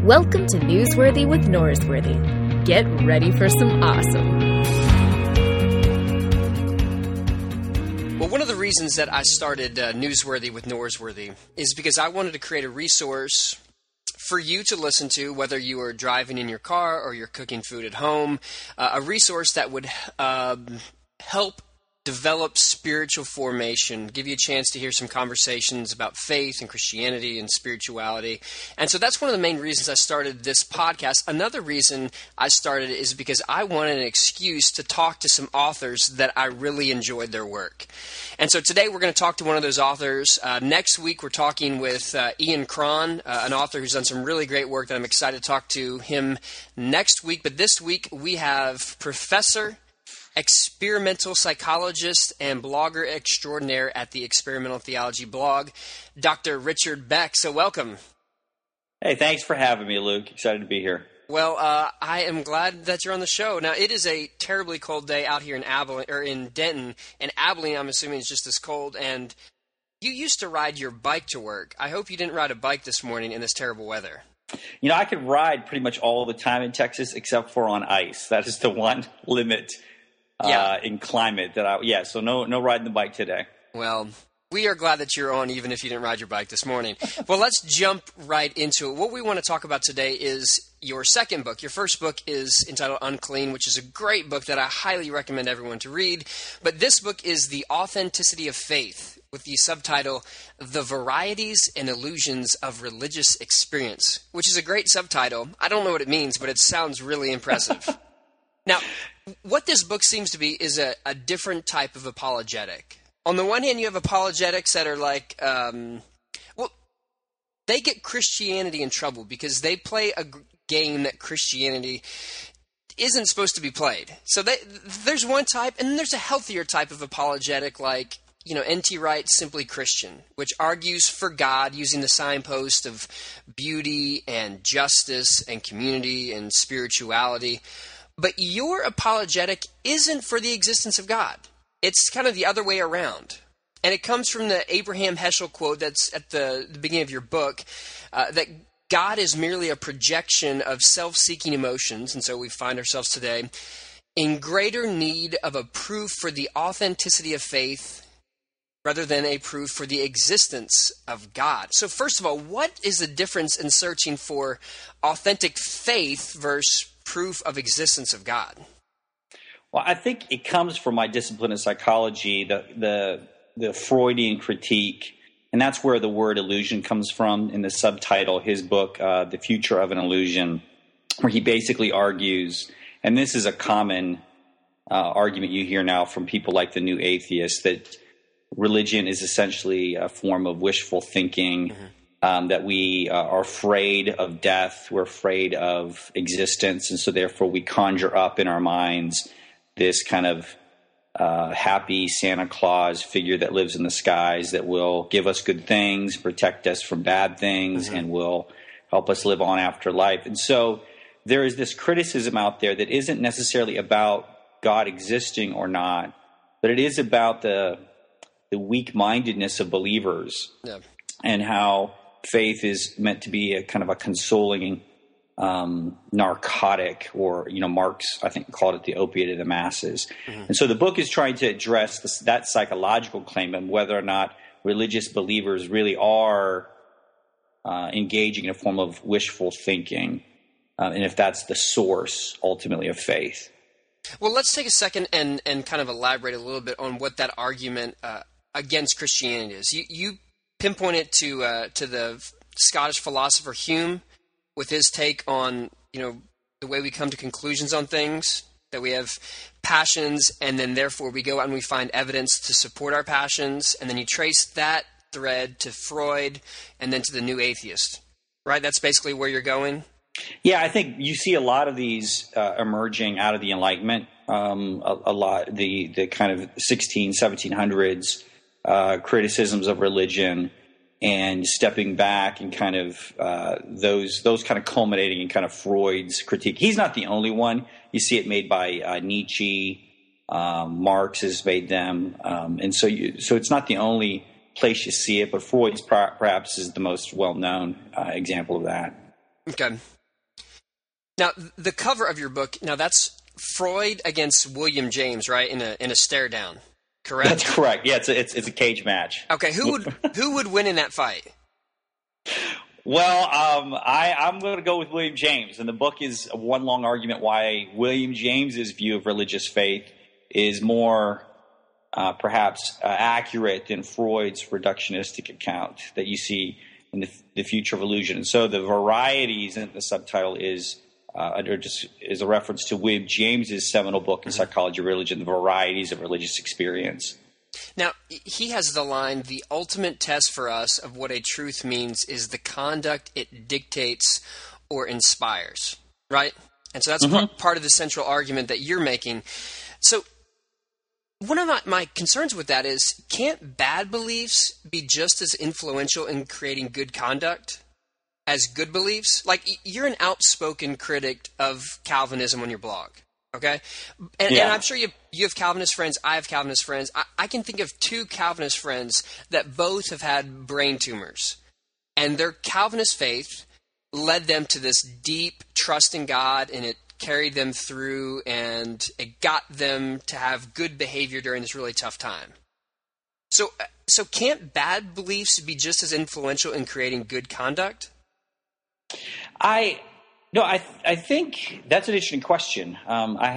Welcome to Newsworthy with Norsworthy. Get ready for some awesome. Well, one of the reasons that I started Newsworthy with Norsworthy is because I wanted to create a resource for you to listen to, whether you are driving in your car or you're cooking food at home, a resource that would help develop spiritual formation, give you a chance to hear some conversations about faith and Christianity and spirituality. And so that's one of the main reasons I started this podcast. Another reason I started it is because I wanted an excuse to talk to some authors that I really enjoyed their work. And so today we're going to talk to one of those authors. Next week we're talking with Ian Cron, an author who's done some really great work that I'm excited to talk to him next week. But this week we have Professor, experimental psychologist, and blogger extraordinaire at the Experimental Theology blog, Dr. Richard Beck. So welcome. Hey, thanks for having me, Luke. Excited to be here. Well, I am glad that you're on the show. Now, it is a terribly cold day out here in Abilene, or in Denton, and Abilene, I'm assuming, is just as cold. And you used to ride your bike to work. I hope you didn't ride a bike this morning in this terrible weather. You know, I could ride pretty much all the time in Texas except for on ice. That is the one limit in climate that so no riding the bike today. Well, we are glad that you're on, even if you didn't ride your bike this morning. Well, let's jump right into it. What we want to talk about today is your second book. Your first book is entitled Unclean, which is a great book that I highly recommend everyone to read. But this book is The Authenticity of Faith, with the subtitle, The Varieties and Illusions of Religious Experience, which is a great subtitle. I don't know what it means, but it sounds really impressive. Now, what this book seems to be is a different type of apologetic. On the one hand, you have apologetics that are like, they get Christianity in trouble because they play a game that Christianity isn't supposed to be played. So there's one type, and then there's a healthier type of apologetic like, N.T. Wright's Simply Christian, which argues for God using the signpost of beauty and justice and community and spirituality. But your apologetic isn't for the existence of God. It's kind of the other way around. And it comes from the Abraham Heschel quote that's at the beginning of your book, that God is merely a projection of self-seeking emotions, and so we find ourselves today in greater need of a proof for the authenticity of faith rather than a proof for the existence of God. So first of all, what is the difference in searching for authentic faith versus proof of existence of God? Well, I think it comes from my discipline of psychology, the Freudian critique, and that's where the word illusion comes from in the subtitle, his book, The Future of an Illusion, where he basically argues, and this is a common argument you hear now from people like the New Atheists, that religion is essentially a form of wishful thinking. Mm-hmm. That we are afraid of death, we're afraid of existence, and so therefore we conjure up in our minds this kind of happy Santa Claus figure that lives in the skies that will give us good things, protect us from bad things, mm-hmm. and will help us live on after life. And so there is this criticism out there that isn't necessarily about God existing or not, but it is about the weak-mindedness of believers, and how faith is meant to be a kind of a consoling narcotic, or, Marx, I think, called it the opiate of the masses. Mm-hmm. And so the book is trying to address that psychological claim and whether or not religious believers really are engaging in a form of wishful thinking, and if that's the source, ultimately, of faith. Well, let's take a second and kind of elaborate a little bit on what that argument against Christianity is. You pinpoint it to the Scottish philosopher Hume, with his take on, the way we come to conclusions on things, that we have passions, and then therefore we go out and we find evidence to support our passions, and then you trace that thread to Freud and then to the New Atheist, right? That's basically where you're going? Yeah, I think you see a lot of these emerging out of the Enlightenment, a lot, the kind of 1700s criticisms of religion, and stepping back and kind of those kind of culminating in kind of Freud's critique. He's not the only one. You see it made by Nietzsche, Marx has made them, and so it's not the only place you see it, but Freud's perhaps is the most well-known example of that. Okay. Now, the cover of your book, now that's Freud against William James, right? In a stare down, correct? That's correct. Yeah, it's a cage match. Okay, who would win in that fight? Well, I'm going to go with William James, and the book is one long argument why William James's view of religious faith is more perhaps accurate than Freud's reductionistic account that you see in the Future of Illusion. And so the varieties in the subtitle is a reference to William James's seminal book in Psychology of Religion, The Varieties of Religious Experience. Now, he has the line, the ultimate test for us of what a truth means is the conduct it dictates or inspires, right? And so that's part of the central argument that you're making. So one of my concerns with that is, can't bad beliefs be just as influential in creating good conduct as good beliefs? Like, you're an outspoken critic of Calvinism on your blog, okay? And I'm sure you have Calvinist friends. I have Calvinist friends. I can think of 2 Calvinist friends that both have had brain tumors. And their Calvinist faith led them to this deep trust in God, and it carried them through, and it got them to have good behavior during this really tough time. So can't bad beliefs be just as influential in creating good conduct? I think that's an interesting question. I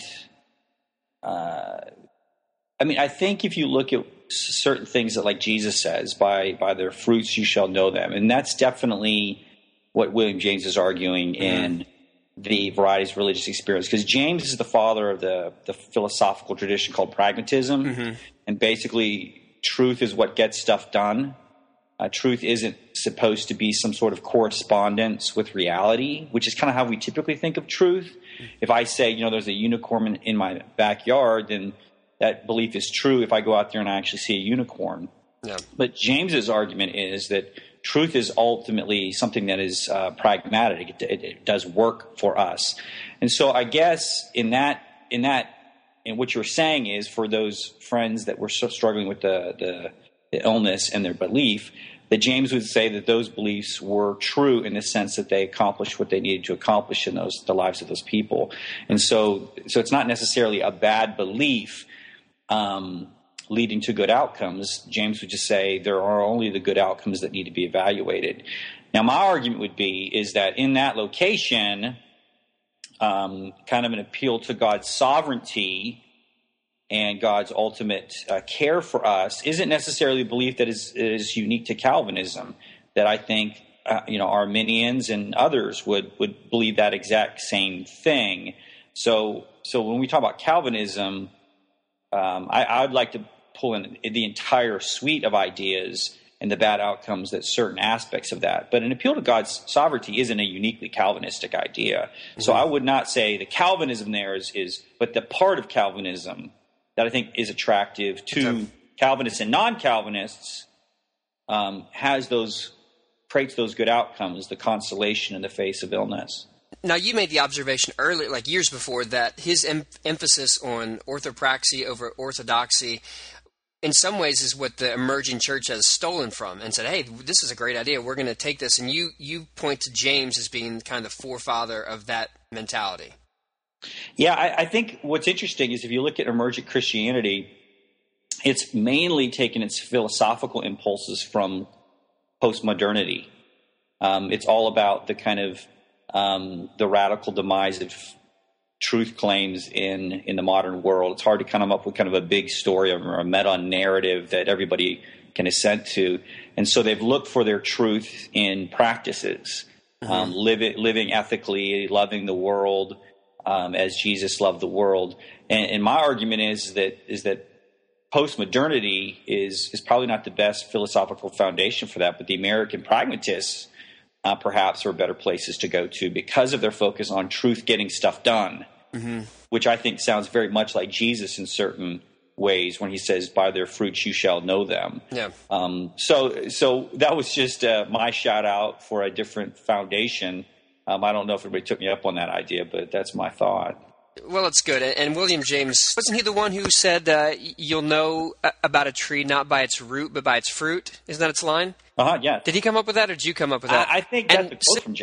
think if you look at certain things that, like Jesus says, by their fruits you shall know them, and that's definitely what William James is arguing in the Varieties of Religious Experience, because James is the father of the philosophical tradition called pragmatism, and basically truth is what gets stuff done. Truth isn't supposed to be some sort of correspondence with reality, which is kind of how we typically think of truth. If I say, there's a unicorn in my backyard, then that belief is true if I go out there and I actually see a unicorn. Yeah. But James's argument is that truth is ultimately something that is pragmatic. It does work for us. And so I guess in what you're saying is, for those friends that were so struggling with the illness and their belief, that James would say that those beliefs were true in the sense that they accomplished what they needed to accomplish in the lives of those people. And so it's not necessarily a bad belief leading to good outcomes. James would just say there are only the good outcomes that need to be evaluated. Now, my argument would be is that in that location, kind of an appeal to God's sovereignty and God's ultimate care for us isn't necessarily a belief that is unique to Calvinism. That I think Arminians and others would believe that exact same thing. So when we talk about Calvinism, I'd like to pull in the entire suite of ideas and the bad outcomes that certain aspects of that. But an appeal to God's sovereignty isn't a uniquely Calvinistic idea. So I would not say the Calvinism there is, but the part of Calvinism that I think is attractive to Calvinists and non-Calvinists creates those good outcomes, the consolation in the face of illness. Now, you made the observation earlier, like years before, that his emphasis on orthopraxy over orthodoxy in some ways is what the emerging church has stolen from and said, hey, this is a great idea. We're going to take this. And you point to James as being kind of the forefather of that mentality. Yeah, I think what's interesting is if you look at emergent Christianity, it's mainly taken its philosophical impulses from postmodernity. It's all about the kind of the radical demise of truth claims in the modern world. It's hard to come up with kind of a big story or a meta-narrative that everybody can assent to. And so they've looked for their truth in practices, living ethically, loving the world, as Jesus loved the world. And my argument is that postmodernity is probably not the best philosophical foundation for that, but the American pragmatists perhaps are better places to go to because of their focus on truth getting stuff done, which I think sounds very much like Jesus in certain ways when he says, by their fruits you shall know them. Yeah. So that was just my shout out for a different foundation. I don't know if everybody took me up on that idea, but that's my thought. Well, it's good. And William James, wasn't he the one who said you'll know about a tree not by its root but by its fruit? Isn't that its line? Yeah. Did he come up with that or did you come up with that? I think that's a quote from James.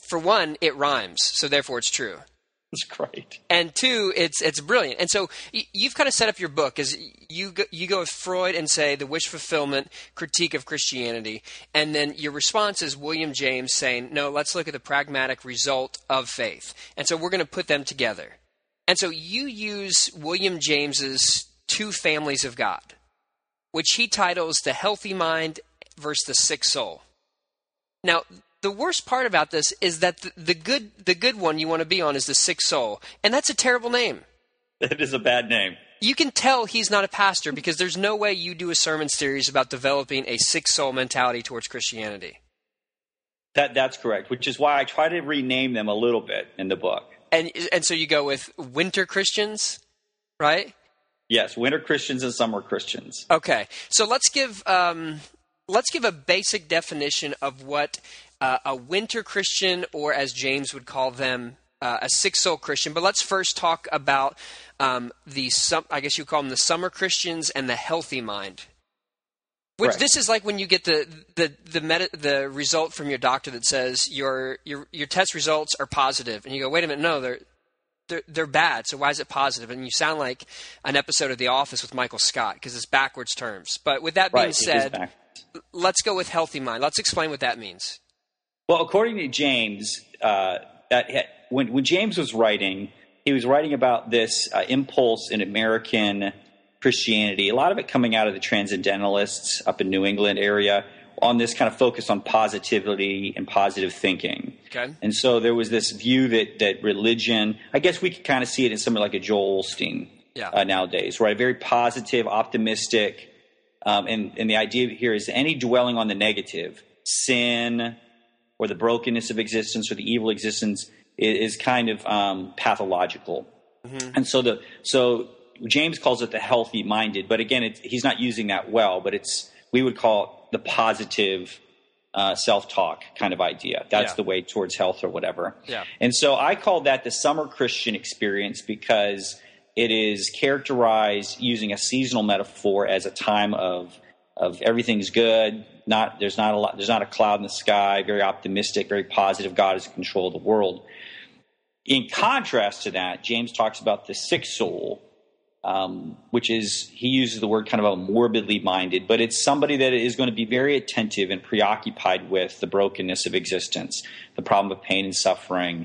for one, it rhymes, so therefore it's true. It's great. And two, it's brilliant. And so you've kind of set up your book as you go with Freud and say the wish fulfillment critique of Christianity, and then your response is William James saying, no, let's look at the pragmatic result of faith. And so we're going to put them together. And so you use William James's two families of God, which he titles the healthy mind versus the sick soul. Now, the worst part about this is that the good one you want to be on is the sick soul, and that's a terrible name. It is a bad name. You can tell he's not a pastor because there's no way you do a sermon series about developing a sick soul mentality towards Christianity. That's correct, which is why I try to rename them a little bit in the book. And so you go with winter Christians, right? Yes, winter Christians and summer Christians. Okay, so let's give a basic definition of what a winter Christian, or as James would call them, a sick soul Christian. But let's first talk about I guess you call them the summer Christians and the healthy mind. Which this is like when you get the result from your doctor that says your test results are positive, and you go, wait a minute, no, they're bad. So why is it positive? And you sound like an episode of The Office with Michael Scott because it's backwards terms. But with that being said, let's go with healthy mind. Let's explain what that means. Well, according to James, when James was writing, he was writing about this impulse in American Christianity, a lot of it coming out of the Transcendentalists up in New England area, on this kind of focus on positivity and positive thinking. Okay. And so there was this view that religion, I guess we could kind of see it in somebody like a Joel Osteen nowadays, right? Very positive, optimistic, and the idea here is any dwelling on the negative, sin, or the brokenness of existence, or the evil existence, is kind of pathological. Mm-hmm. And so James calls it the healthy-minded, but again, he's not using that well, but we would call it the positive self-talk kind of idea. That's the way towards health or whatever. Yeah. And so I call that the summer Christian experience because it is characterized using a seasonal metaphor as a time of everything's good. There's not a cloud in the sky. Very optimistic, very positive. God is in control of the world. In contrast to that, James talks about the sick soul, which is, he uses the word kind of a morbidly minded, but it's somebody that is going to be very attentive and preoccupied with the brokenness of existence, the problem of pain and suffering,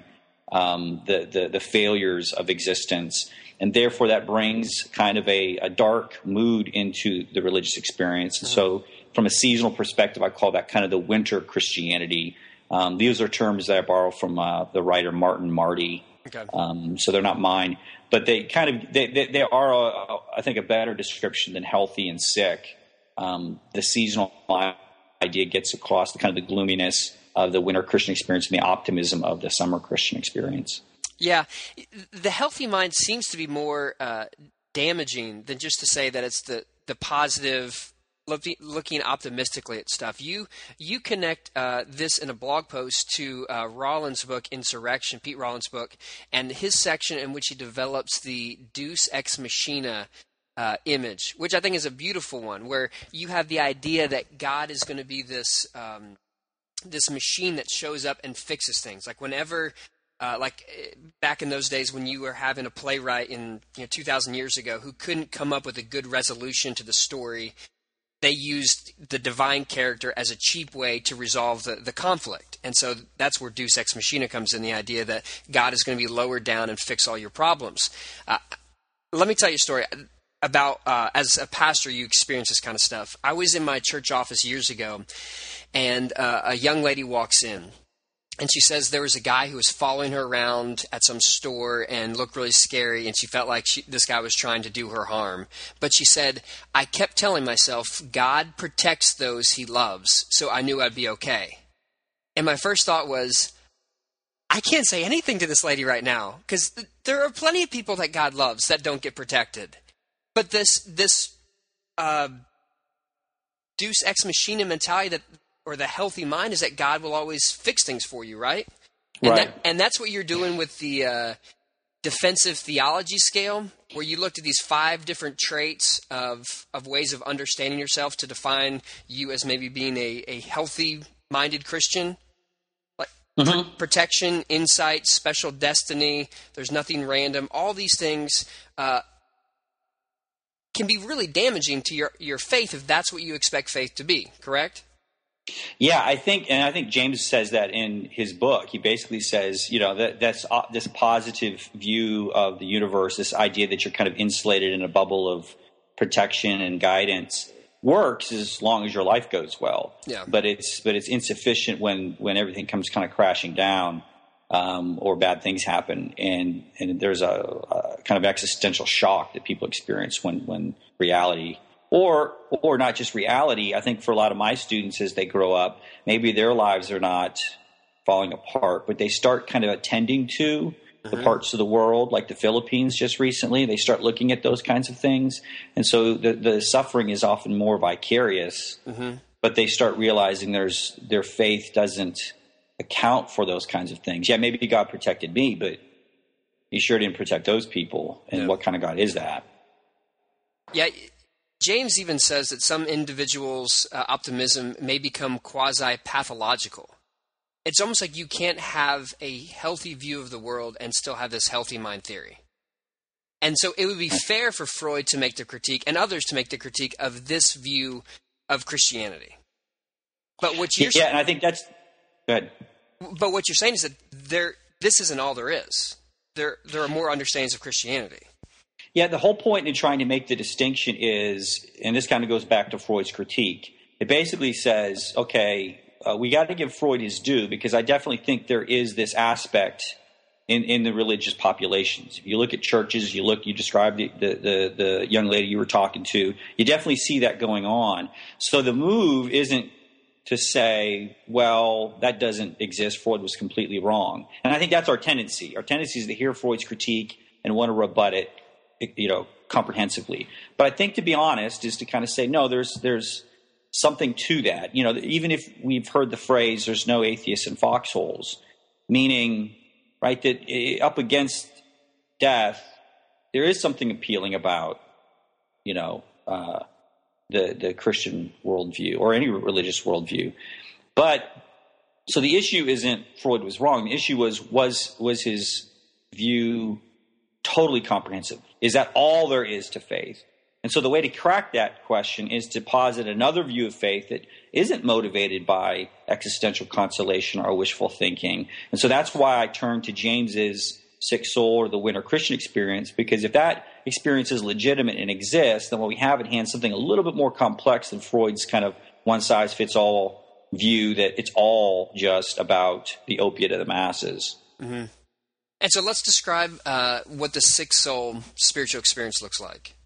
the failures of existence. And therefore that brings kind of a dark mood into the religious experience. And so from a seasonal perspective, I call that kind of the winter Christianity. These are terms that I borrow from the writer Martin Marty. Okay. So they're not mine, but they are, I think, a better description than healthy and sick. The seasonal idea gets across the kind of the gloominess of the winter Christian experience and the optimism of the summer Christian experience. Yeah, the healthy mind seems to be more damaging than just to say that it's the positive, looking optimistically at stuff. You connect this in a blog post to Rollins' book, Insurrection, Pete Rollins' book, and his section in which he develops the Deus Ex Machina image, which I think is a beautiful one, where you have the idea that God is going to be this this machine that shows up and fixes things. Like whenever, back in those days when you were having a playwright in 2,000 years ago who couldn't come up with a good resolution to the story, they used the divine character as a cheap way to resolve the conflict. And so that's where Deus Ex Machina comes in, the idea that God is going to be lowered down and fix all your problems. Let me tell you a story about, as a pastor, you experience this kind of stuff. I was in my church office years ago, and a young lady walks in. And she says there was a guy who was following her around at some store and looked really scary, and she felt like this guy was trying to do her harm. But she said, I kept telling myself, God protects those he loves, so I knew I'd be okay. And my first thought was, I can't say anything to this lady right now, because there are plenty of people that God loves that don't get protected. But this Deus Ex Machina mentality or the healthy mind is that God will always fix things for you, right? Right. And that's what you're doing with the defensive theology scale, where you looked at these 5 different traits of ways of understanding yourself to define you as maybe being a healthy-minded Christian. protection, insight, special destiny. There's nothing random. All these things can be really damaging to your faith if that's what you expect faith to be, correct? Yeah, I think James says that in his book. He basically says, that's this positive view of the universe, this idea that you're kind of insulated in a bubble of protection and guidance, works as long as your life goes well. Yeah. But it's insufficient when everything comes kind of crashing down, or bad things happen, and there's a kind of existential shock that people experience when reality. Or not just reality. I think for a lot of my students as they grow up, maybe their lives are not falling apart, but they start kind of attending to the parts of the world, like the Philippines just recently. They start looking at those kinds of things. And so the suffering is often more vicarious, but they start realizing their faith doesn't account for those kinds of things. Yeah, maybe God protected me, but he sure didn't protect those people. And what kind of God is that? Yeah. James even says that some individuals' optimism may become quasi-pathological. It's almost like you can't have a healthy view of the world and still have this healthy mind theory. And so it would be fair for Freud to make the critique and others to make the critique of this view of Christianity. But what you're and I think that's good. But what you're saying is that this isn't all there is. There are more understandings of Christianity. Yeah, the whole point in trying to make the distinction is, and this kind of goes back to Freud's critique, it basically says, okay, we got to give Freud his due, because I definitely think there is this aspect in the religious populations. If you look at churches, you described the young lady you were talking to, you definitely see that going on. So the move isn't to say, well, that doesn't exist, Freud was completely wrong. And I think that's our tendency. Our tendency is to hear Freud's critique and want to rebut it, comprehensively. But I think, to be honest, is to kind of say, no, there's something to that. Even if we've heard the phrase, there's no atheists in foxholes, meaning, right, that up against death, there is something appealing about, the Christian worldview or any religious worldview. But so the issue isn't Freud was wrong. The issue was his view totally comprehensive? Is that all there is to faith? And so the way to crack that question is to posit another view of faith that isn't motivated by existential consolation or wishful thinking. And so that's why I turn to James's Sick Soul or the Winter Christian Experience, because if that experience is legitimate and exists, then what we have at hand is something a little bit more complex than Freud's kind of one-size-fits-all view that it's all just about the opiate of the masses. Mm-hmm. And so let's describe what the sick soul spiritual experience looks like.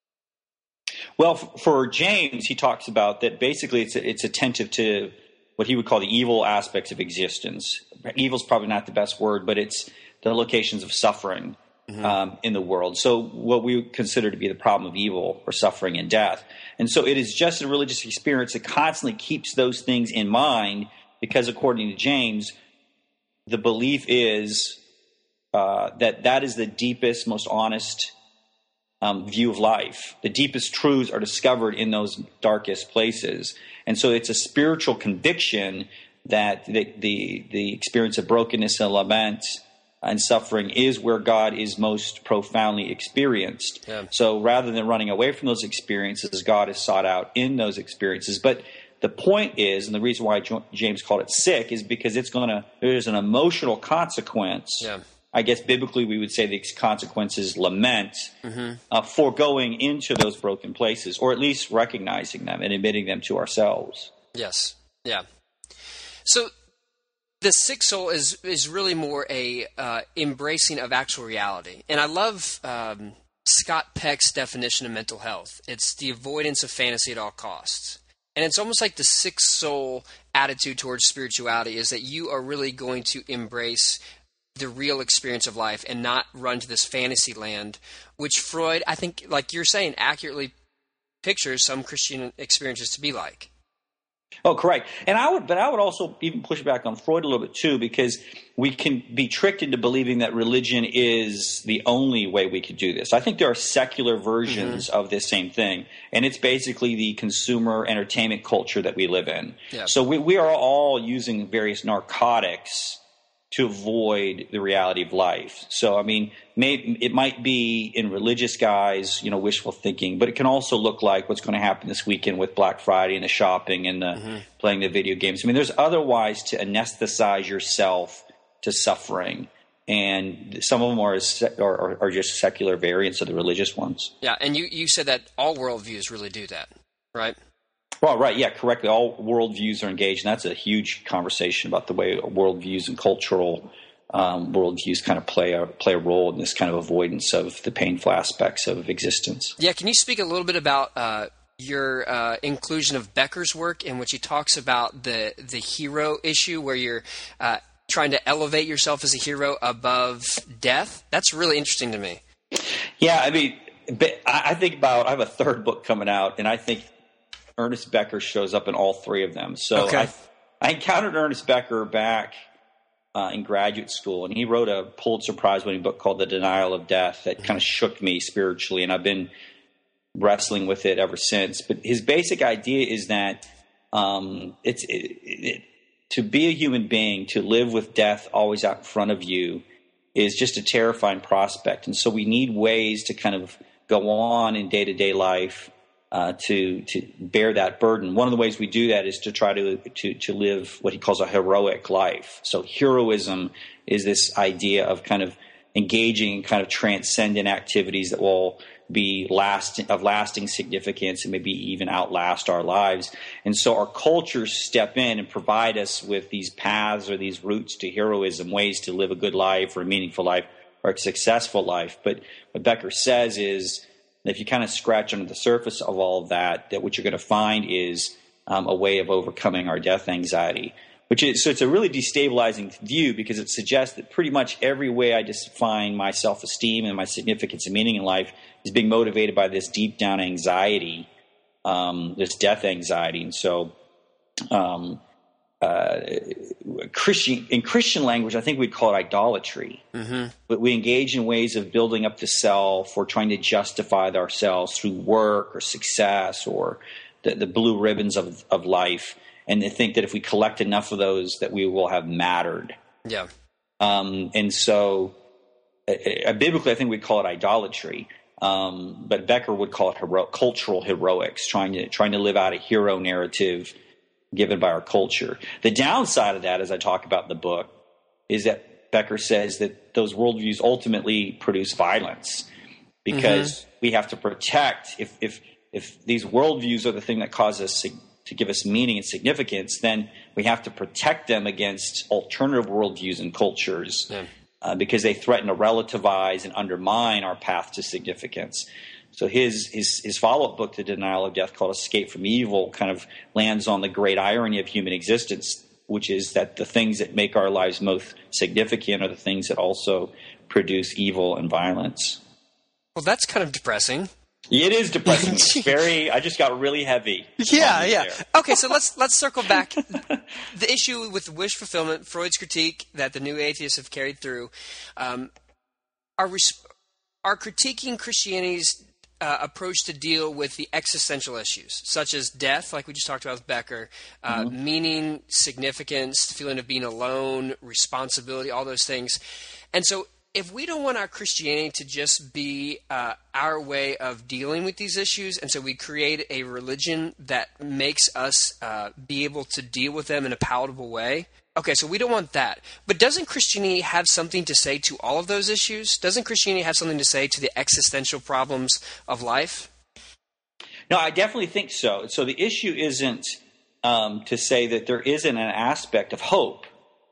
Well, for James, he talks about that basically it's attentive to what he would call the evil aspects of existence. Evil is probably not the best word, but it's the locations of suffering in the world. So what we would consider to be the problem of evil or suffering and death. And so it is just a religious experience that constantly keeps those things in mind, because according to James, the belief is that is the deepest, most honest view of life. The deepest truths are discovered in those darkest places. And so it's a spiritual conviction that the experience of brokenness and lament and suffering is where God is most profoundly experienced. Yeah. So rather than running away from those experiences, God is sought out in those experiences. But the point is, and the reason why James called it sick, is because there's an emotional consequence. Yeah. I guess biblically we would say the consequence is lament for going into those broken places, or at least recognizing them and admitting them to ourselves. Yes. Yeah. So the sick soul is really more a embracing of actual reality. And I love Scott Peck's definition of mental health. It's the avoidance of fantasy at all costs. And it's almost like the sick soul attitude towards spirituality is that you are really going to embrace the real experience of life and not run to this fantasy land, which Freud, I think, like you're saying, accurately pictures some Christian experiences to be like. Oh, correct. And I would also even push back on Freud a little bit too, because we can be tricked into believing that religion is the only way we could do this. I think there are secular versions of this same thing, and it's basically the consumer entertainment culture that we live in. Yeah. So we are all using various narcotics to avoid the reality of life. So, I mean, it might be in religious guise, wishful thinking, but it can also look like what's going to happen this weekend with Black Friday and the shopping and the playing the video games. I mean, there's other ways to anesthetize yourself to suffering, and some of them are just secular variants of the religious ones. Yeah, and you said that all worldviews really do that, right? Well, right, yeah, correctly. All worldviews are engaged, and that's a huge conversation about the way worldviews and cultural worldviews kind of play a role in this kind of avoidance of the painful aspects of existence. Yeah, can you speak a little bit about your inclusion of Becker's work in which he talks about the hero issue, where you're trying to elevate yourself as a hero above death? That's really interesting to me. Yeah, I mean, I have a third book coming out, and I think Ernest Becker shows up in all three of them. So okay. I encountered Ernest Becker back in graduate school, and he wrote a Pulitzer Prize-winning book called The Denial of Death that kind of shook me spiritually, and I've been wrestling with it ever since. But his basic idea is that to be a human being, to live with death always out in front of you, is just a terrifying prospect. And so we need ways to kind of go on in day-to-day life to bear that burden. One of the ways we do that is to try to live what he calls a heroic life. So heroism is this idea of kind of engaging in kind of transcendent activities that will be lasting significance and maybe even outlast our lives. And so our cultures step in and provide us with these paths or these routes to heroism, ways to live a good life or a meaningful life or a successful life. But what Becker says is, if you kind of scratch under the surface of all of that what you're going to find is a way of overcoming our death anxiety. So it's a really destabilizing view, because it suggests that pretty much every way I define my self-esteem and my significance and meaning in life is being motivated by this deep down anxiety, this death anxiety. And so in Christian language, I think we'd call it idolatry. Mm-hmm. But we engage in ways of building up the self or trying to justify ourselves through work or success or the blue ribbons of life, and they think that if we collect enough of those, that we will have mattered. Yeah. And so biblically, I think we'd call it idolatry. But Becker would call it cultural heroics, trying to live out a hero narrative given by our culture. The downside of that, as I talk about in the book, is that Becker says that those worldviews ultimately produce violence, because we have to protect. If these worldviews are the thing that cause us to give us meaning and significance, then we have to protect them against alternative worldviews and cultures, because they threaten to relativize and undermine our path to significance. So his follow-up book, The Denial of Death, called Escape from Evil, kind of lands on the great irony of human existence, which is that the things that make our lives most significant are the things that also produce evil and violence. Well, that's kind of depressing. It is depressing. It's I just got really heavy. Yeah. There. Okay, so let's circle back. The issue with wish fulfillment, Freud's critique that the new atheists have carried through, are critiquing Christianity's approach to deal with the existential issues, such as death, like we just talked about with Becker, meaning, significance, the feeling of being alone, responsibility, all those things. And so if we don't want our Christianity to just be our way of dealing with these issues, and so we create a religion that makes us be able to deal with them in a palatable way, okay, so we don't want that. But doesn't Christianity have something to say to all of those issues? Doesn't Christianity have something to say to the existential problems of life? No, I definitely think so. So the issue isn't to say that there isn't an aspect of hope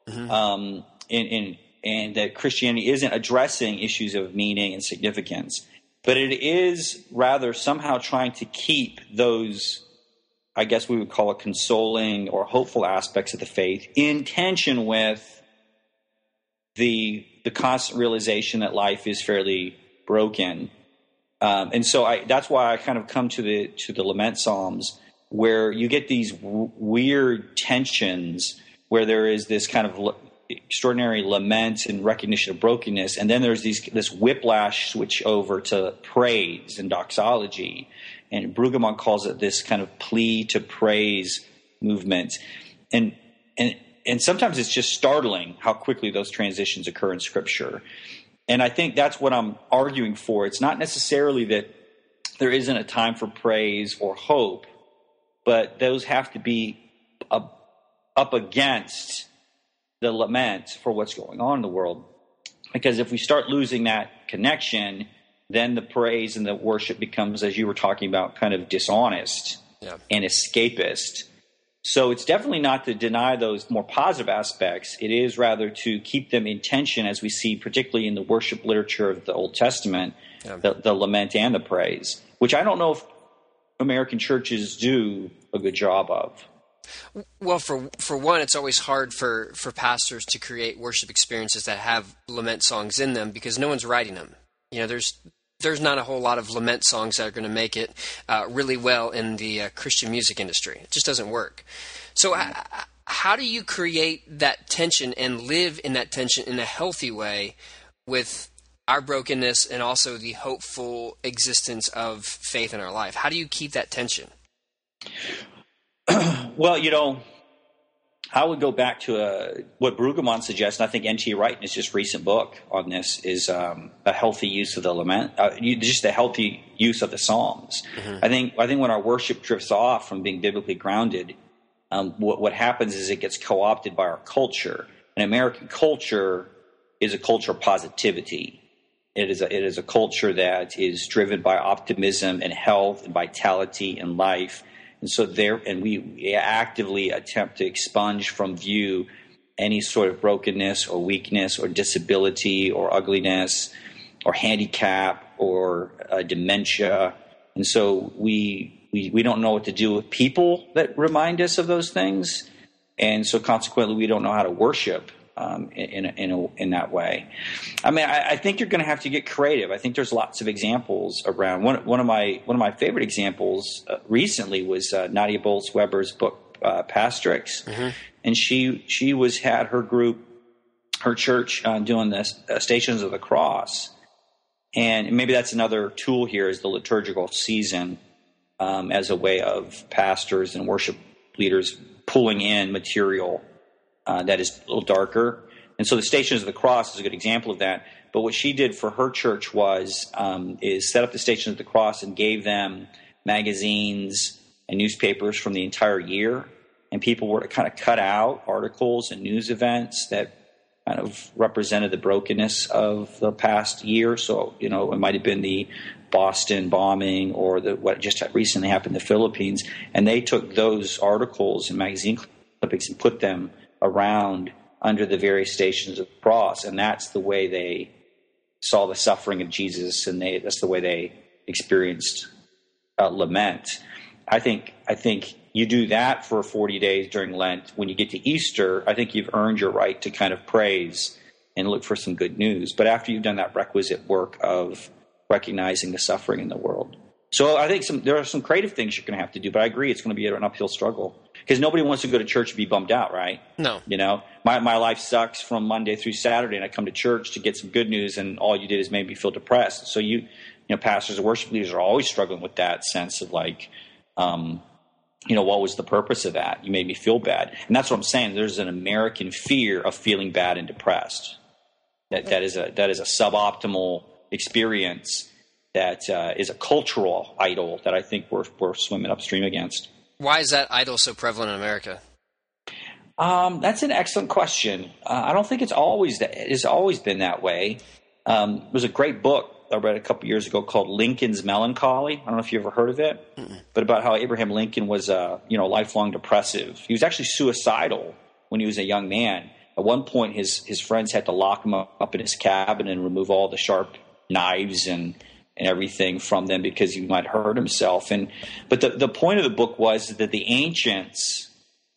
and that Christianity isn't addressing issues of meaning and significance. But it is rather somehow trying to keep those, I guess we would call it consoling or hopeful aspects of the faith in tension with the constant realization that life is fairly broken. And so that's why I kind of come to the lament psalms, where you get these weird tensions where there is this kind of extraordinary lament and recognition of brokenness, and then there's this whiplash switch over to praise and doxology. And Brueggemann calls it this kind of plea to praise movement. And and sometimes it's just startling how quickly those transitions occur in Scripture. And I think that's what I'm arguing for. It's not necessarily that there isn't a time for praise or hope, but those have to be up against the lament for what's going on in the world. Because if we start losing that connection, then the praise and the worship becomes, as you were talking about, kind of dishonest and escapist. So it's definitely not to deny those more positive aspects. It is rather to keep them in tension, as we see particularly in the worship literature of the Old Testament, the lament and the praise, which I don't know if American churches do a good job of. Well, for one, it's always hard for pastors to create worship experiences that have lament songs in them because no one's writing them. There's not a whole lot of lament songs that are going to make it really well in the Christian music industry. It just doesn't work. So how do you create that tension and live in that tension in a healthy way with our brokenness and also the hopeful existence of faith in our life? How do you keep that tension? Well, I would go back to what Brueggemann suggests, and I think N.T. Wright in his just recent book on this is a healthy use of the lament, just a healthy use of the Psalms. Mm-hmm. I think when our worship drifts off from being biblically grounded, what happens is it gets co-opted by our culture. And American culture is a culture of positivity. It is a culture that is driven by optimism and health and vitality and life. And so we actively attempt to expunge from view any sort of brokenness or weakness or disability or ugliness or handicap or dementia. And so we don't know what to do with people that remind us of those things. And so consequently, we don't know how to worship in that way. I mean, I think you're going to have to get creative. I think there's lots of examples around. One of my favorite examples recently was Nadia Bolz-Weber's book Pastrix, mm-hmm. and she had her group, her church doing this Stations of the Cross, and maybe that's another tool here is the liturgical season as a way of pastors and worship leaders pulling in material that is a little darker. And so the Stations of the Cross is a good example of that. But what she did for her church is set up the Stations of the Cross and gave them magazines and newspapers from the entire year. And people were to kind of cut out articles and news events that kind of represented the brokenness of the past year. So, it might have been the Boston bombing or what just recently happened in the Philippines. And they took those articles and magazine clippings and put them around under the various Stations of the Cross, and that's the way they saw the suffering of Jesus, and that's the way they experienced lament. I think you do that for 40 days during Lent. When you get to Easter, I think you've earned your right to kind of praise and look for some good news. But after you've done that requisite work of recognizing the suffering in the world. So I think there are some creative things you're going to have to do, but I agree it's going to be an uphill struggle. Because nobody wants to go to church and be bummed out, right? No. My life sucks from Monday through Saturday, and I come to church to get some good news, and all you did is make me feel depressed. So pastors and worship leaders are always struggling with that sense of like, what was the purpose of that? You made me feel bad. And that's what I'm saying. There's an American fear of feeling bad and depressed. That is a suboptimal experience that is a cultural idol that I think we're swimming upstream against. Why is that idol so prevalent in America? That's an excellent question. I don't think it's always been that way. There was a great book I read a couple years ago called Lincoln's Melancholy. I don't know if you ever heard of it, but about how Abraham Lincoln was lifelong depressive. He was actually suicidal when he was a young man. At one point, his friends had to lock him up in his cabin and remove all the sharp knives and everything from them because he might hurt himself. But the point of the book was that the ancients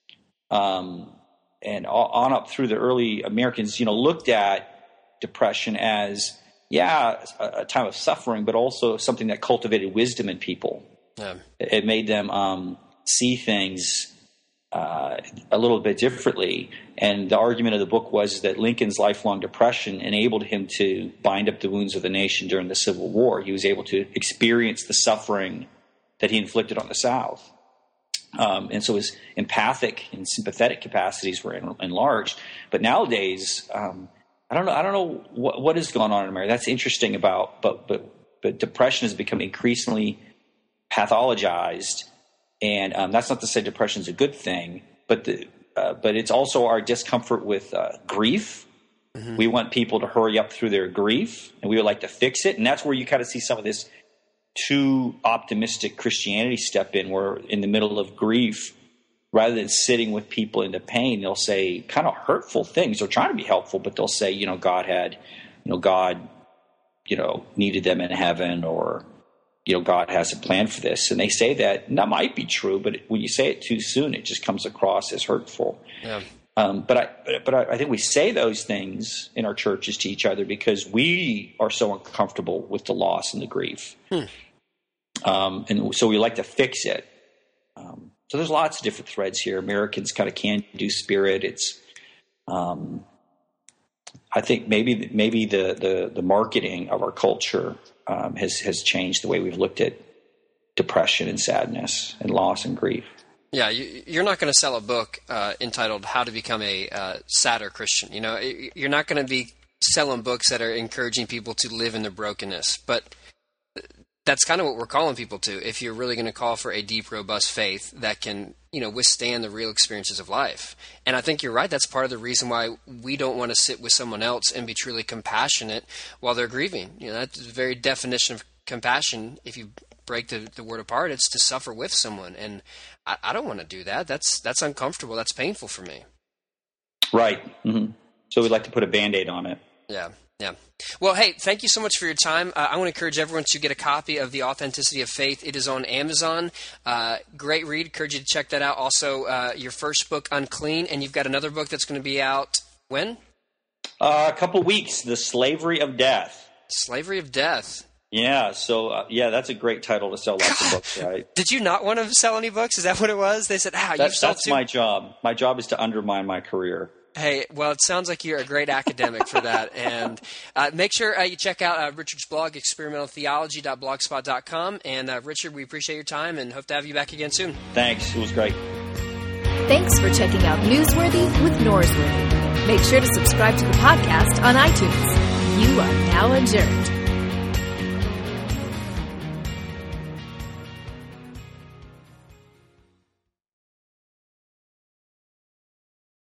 and on up through the early Americans, looked at depression as, a time of suffering, but also something that cultivated wisdom in people. Yeah. It made them see things a little bit differently. And the argument of the book was that Lincoln's lifelong depression enabled him to bind up the wounds of the nation during the Civil War. He was able to experience the suffering that he inflicted on the South. And so his empathic and sympathetic capacities were enlarged. But nowadays, I don't know what has gone on in America. That's interesting but depression has become increasingly pathologized, and that's not to say depression is a good thing, but it's also our discomfort with grief. Mm-hmm. We want people to hurry up through their grief, and we would like to fix it. And that's where you kind of see some of this too optimistic Christianity step in, where in the middle of grief, rather than sitting with people into pain, they'll say kind of hurtful things. They're trying to be helpful, but they'll say, God needed them in heaven, or, God has a plan for this. And they say that, and that might be true, but when you say it too soon, it just comes across as hurtful. Yeah. But I think we say those things in our churches to each other because we are so uncomfortable with the loss and the grief. And so we like to fix it. So there's lots of different threads here. Americans kind of can-do spirit. It's, I think maybe the marketing of our culture has changed the way we've looked at depression and sadness and loss and grief. Yeah, you're not going to sell a book entitled "How to Become a Sadder Christian." You're not going to be selling books that are encouraging people to live in their brokenness. But that's kind of what we're calling people to. If you're really going to call for a deep, robust faith that can, withstand the real experiences of life. And I think you're right. That's part of the reason why we don't want to sit with someone else and be truly compassionate while they're grieving. That's the very definition of compassion. If you break the word apart, it's to suffer with someone. And I don't want to do that. That's uncomfortable. That's painful for me. Right. Mm-hmm. So we'd like to put a Band-Aid on it. Yeah. Well, hey, thank you so much for your time. I want to encourage everyone to get a copy of The Authenticity of Faith. It is on Amazon. Great read. Encourage you to check that out. Also, your first book, Unclean, and you've got another book that's going to be out when? A couple weeks, The Slavery of Death. Slavery of Death. Yeah, so that's a great title to sell lots of books, right? Did you not want to sell any books? Is that what it was? They said, you've sold That's my job. My job is to undermine my career. Hey, well, it sounds like you're a great academic for that. And make sure you check out Richard's blog, experimentaltheology.blogspot.com. And Richard, we appreciate your time and hope to have you back again soon. Thanks. It was great. Thanks for checking out Newsworthy with Norsworthy. Make sure to subscribe to the podcast on iTunes. You are now adjourned.